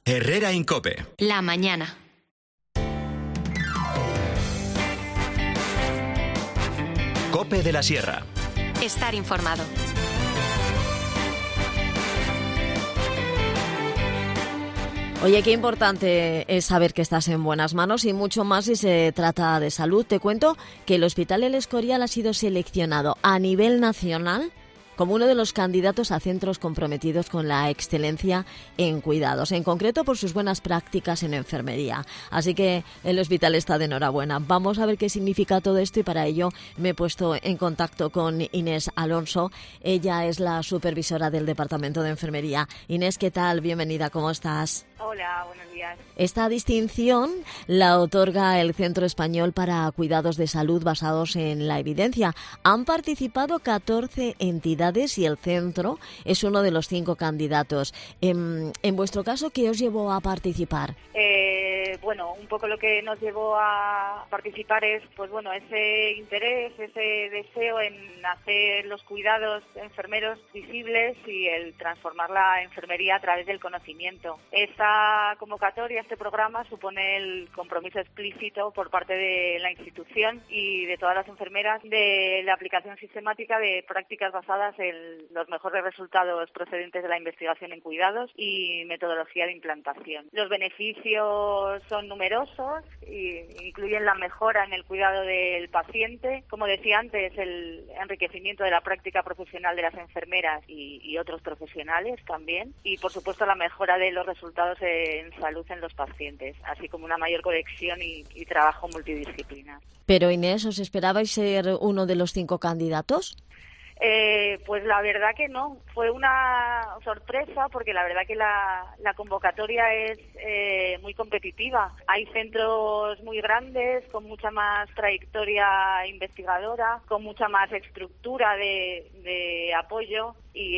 Herrera Incope. La mañana. Cope de la Sierra. Estar informado. Oye, qué importante es saber que estás en buenas manos y mucho más si se trata de salud. Te cuento que el Hospital El Escorial ha sido seleccionado a nivel nacional como uno de los candidatos a centros comprometidos con la excelencia en cuidados, en concreto por sus buenas prácticas en enfermería. Así que el hospital está de enhorabuena. Vamos a ver qué significa todo esto y para ello me he puesto en contacto con Inés Alonso. Ella es la supervisora del Departamento de Enfermería. Inés, ¿qué tal? Bienvenida, ¿cómo estás? Hola, buenos días. Esta distinción la otorga el Centro Español para Cuidados de Salud basados en la evidencia. Han participado 14 entidades y el centro es uno de los 5 candidatos. En vuestro caso, ¿qué os llevó a participar? Bueno, un poco lo que nos llevó a participar es, pues bueno, ese interés, ese deseo en hacer los cuidados enfermeros visibles y el transformar la enfermería a través del conocimiento. Esta convocatoria, este programa, supone el compromiso explícito por parte de la institución y de todas las enfermeras de la aplicación sistemática de prácticas basadas en los mejores resultados procedentes de la investigación en cuidados y metodología de implantación. Los beneficios son numerosos e incluyen la mejora en el cuidado del paciente, como decía antes, el enriquecimiento de la práctica profesional de las enfermeras y otros profesionales también, y por supuesto la mejora de los resultados en salud en los pacientes, así como una mayor conexión y trabajo multidisciplinar. Pero Inés, ¿os esperabais ser uno de los 5 candidatos? Pues la verdad que no, fue una sorpresa porque la verdad que la convocatoria es muy competitiva. Hay centros muy grandes, con mucha más trayectoria investigadora, con mucha más estructura de apoyo, y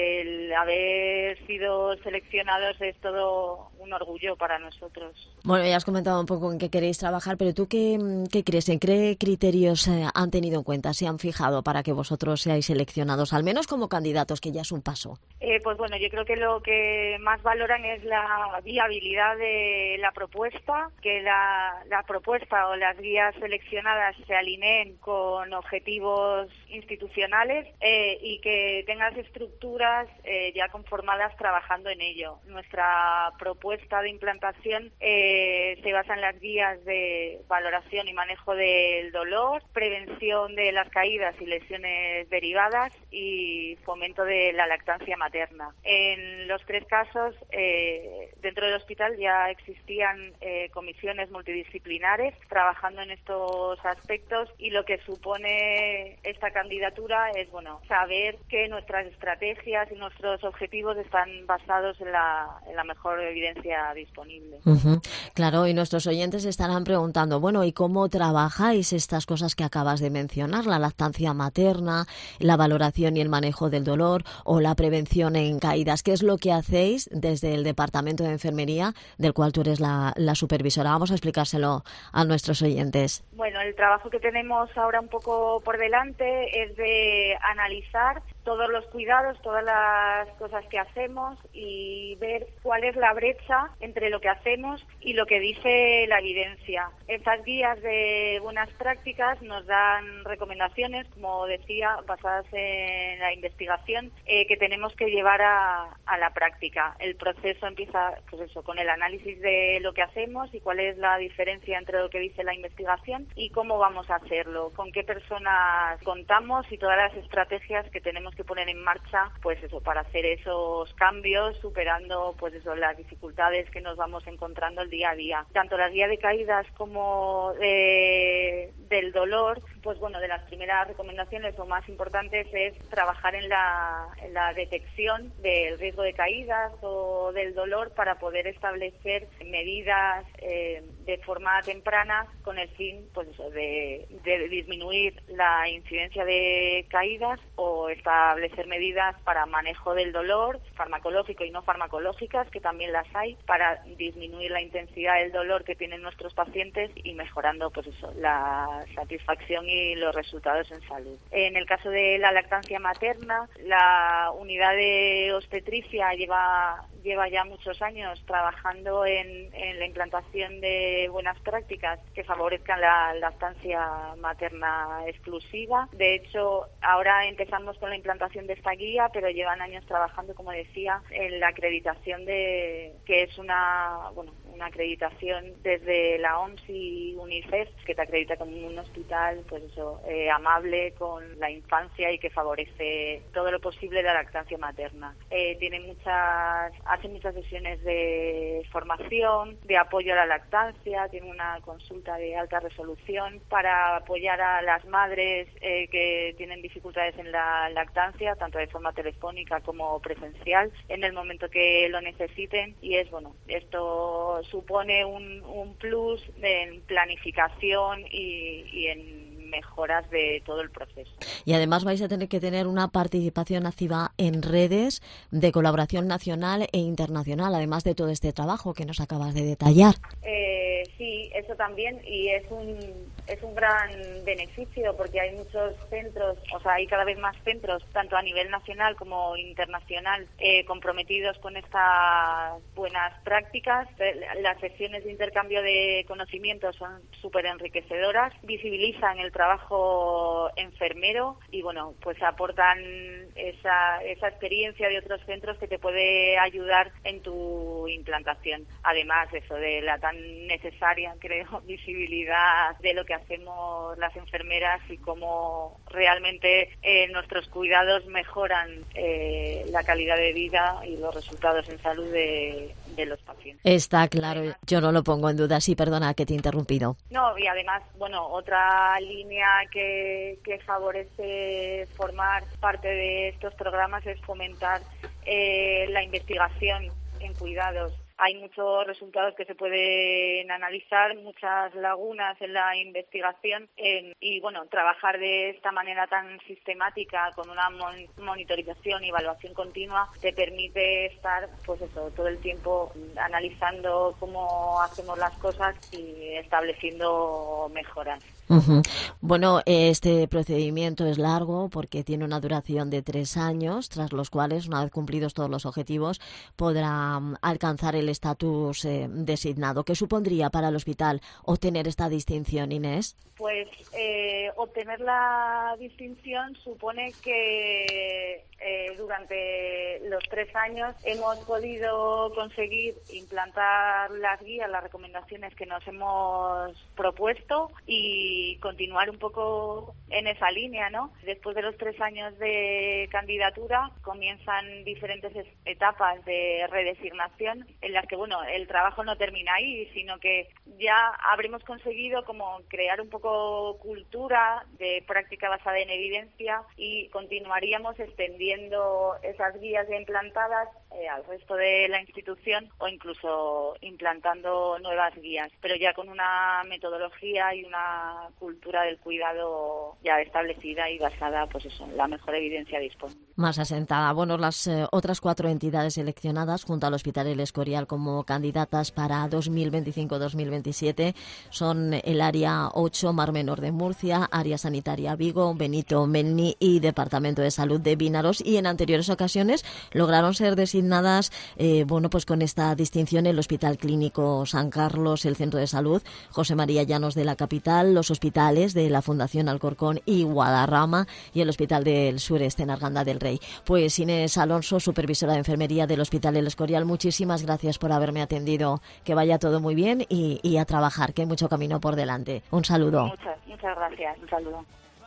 el haber sido seleccionados es todo un orgullo para nosotros. Bueno, ya has comentado un poco en qué queréis trabajar, pero ¿tú qué crees? ¿En qué criterios han tenido en cuenta, se han fijado para que vosotros seáis seleccionados, al menos como candidatos, que ya es un paso? Pues bueno, yo creo que lo que más valoran es la viabilidad de la propuesta, que la propuesta o las guías seleccionadas se alineen con objetivos institucionales y que tengan estructuras ya conformadas trabajando en ello. Nuestra propuesta de implantación se basa en las guías de valoración y manejo del dolor, prevención de las caídas y lesiones derivadas y fomento de la lactancia materna. En los 3 casos, dentro del hospital ya existían comisiones multidisciplinares trabajando en estos aspectos, y lo que supone esta candidatura es, bueno, saber que nuestras estrategias y nuestros objetivos están basados en la mejor evidencia disponible. Claro, y nuestros oyentes estarán preguntando, bueno, ¿y cómo trabajáis estas cosas que acabas de mencionar? La lactancia materna, la valoración y el manejo del dolor o la prevención en caídas. ¿Qué es lo que hacéis desde el Departamento de Enfermería, del cual tú eres la supervisora? Vamos a explicárselo a nuestros oyentes. Bueno, el trabajo que tenemos ahora un poco por delante es de analizar todos los cuidados, todas las cosas que hacemos y ver cuál es la brecha entre lo que hacemos y lo que dice la evidencia. Estas guías de buenas prácticas nos dan recomendaciones, como decía, basadas en la investigación, que tenemos que llevar a la práctica. El proceso empieza, pues eso, con el análisis de lo que hacemos y cuál es la diferencia entre lo que dice la investigación y cómo vamos a hacerlo, con qué personas contamos y todas las estrategias que tenemos que poner en marcha, pues eso, para hacer esos cambios, superando pues eso, las dificultades que nos vamos encontrando el día a día. Tanto la guía de caídas como del dolor, pues bueno, de las primeras recomendaciones o más importantes es trabajar en la detección del riesgo de caídas o del dolor para poder establecer medidas de forma temprana con el fin, pues eso, de disminuir la incidencia de caídas o establecer medidas para manejo del dolor, farmacológico y no farmacológicas, que también las hay, para disminuir la intensidad del dolor que tienen nuestros pacientes y mejorando, pues eso, la satisfacción y los resultados en salud. En el caso de la lactancia materna, la unidad de obstetricia lleva lleva ya muchos años trabajando en la implantación de buenas prácticas que favorezcan la lactancia materna exclusiva. De hecho, ahora empezamos con la implantación de esta guía, pero llevan años trabajando, como decía, en la acreditación que es una acreditación desde la OMS y UNICEF, que te acredita como un hospital, pues eso, amable con la infancia y que favorece todo lo posible la lactancia materna. Hace muchas sesiones de formación, de apoyo a la lactancia, tiene una consulta de alta resolución para apoyar a las madres que tienen dificultades en la lactancia, tanto de forma telefónica como presencial, en el momento que lo necesiten. Y esto supone un plus en planificación y en mejoras de todo el proceso. Y además vais a tener que tener una participación activa en redes de colaboración nacional e internacional, además de todo este trabajo que nos acabas de detallar. Sí, eso también, y es un gran beneficio porque hay muchos centros, hay cada vez más centros, tanto a nivel nacional como internacional, comprometidos con estas buenas prácticas. Las sesiones de intercambio de conocimientos son súper enriquecedoras, visibilizan el trabajo enfermero y pues aportan esa experiencia de otros centros que te puede ayudar en tu implantación. Además de la tan necesaria, creo, visibilidad de lo que hacemos las enfermeras y cómo realmente nuestros cuidados mejoran la calidad de vida y los resultados en salud de los pacientes. Está claro, yo no lo pongo en duda. Sí, perdona que te he interrumpido. No, y además, otra línea que favorece formar parte de estos programas es fomentar la investigación en cuidados. Hay muchos resultados que se pueden analizar, muchas lagunas en la investigación y trabajar de esta manera tan sistemática con una monitorización y evaluación continua te permite estar todo el tiempo analizando cómo hacemos las cosas y estableciendo mejoras. Uh-huh. Bueno, este procedimiento es largo porque tiene una duración de 3 años, tras los cuales, una vez cumplidos todos los objetivos, podrá alcanzar el estatus designado. ¿Qué supondría para el hospital obtener esta distinción, Inés? Pues obtener la distinción supone que durante los 3 años hemos podido conseguir implantar las guías, las recomendaciones que nos hemos propuesto y continuar un poco en esa línea, ¿no? Después de los 3 años de candidatura comienzan diferentes etapas de redesignación en las que, el trabajo no termina ahí, sino que ya habremos conseguido como crear un poco cultura de práctica basada en evidencia y continuaríamos extendiendo esas guías ya implantadas al resto de la institución o incluso implantando nuevas guías, pero ya con una metodología y una cultura del cuidado ya establecida y basada en la mejor evidencia disponible. Más asentada. Bueno, las otras 4 entidades seleccionadas junto al Hospital El Escorial como candidatas para 2025-2027 son el Área 8 Mar Menor de Murcia, Área Sanitaria Vigo, Benito Melni y Departamento de Salud de Vínaros, y en anteriores ocasiones lograron ser designadas con esta distinción el Hospital Clínico San Carlos, el Centro de Salud José María Llanos de la capital, los hospitales de la Fundación Alcorcón y Guadarrama y el Hospital del Sureste en Arganda del Rey. Pues Inés Alonso, supervisora de enfermería del Hospital El Escorial, muchísimas gracias por haberme atendido. Que vaya todo muy bien y a trabajar, que hay mucho camino por delante. Un saludo. Muchas gracias. Un saludo.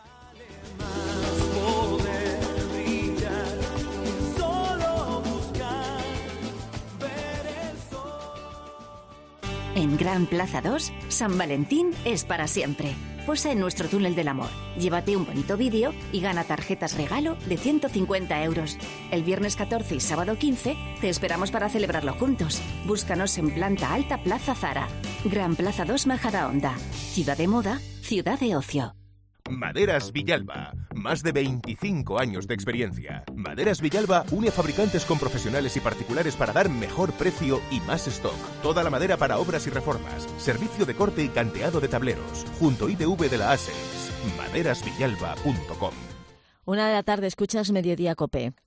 En Gran Plaza 2, San Valentín es para siempre. Posa en nuestro túnel del amor, llévate un bonito vídeo y gana tarjetas regalo de 150 euros. El viernes 14 y sábado 15 te esperamos para celebrarlo juntos. Búscanos en planta alta Plaza Zara. Gran Plaza 2 Majadahonda. Ciudad de moda, ciudad de ocio. Maderas Villalba. Más de 25 años de experiencia. Maderas Villalba une fabricantes con profesionales y particulares para dar mejor precio y más stock. Toda la madera para obras y reformas. Servicio de corte y canteado de tableros. Junto ITV de la ASEX. Maderasvillalba.com. 1 de la tarde, escuchas Mediodía COPE.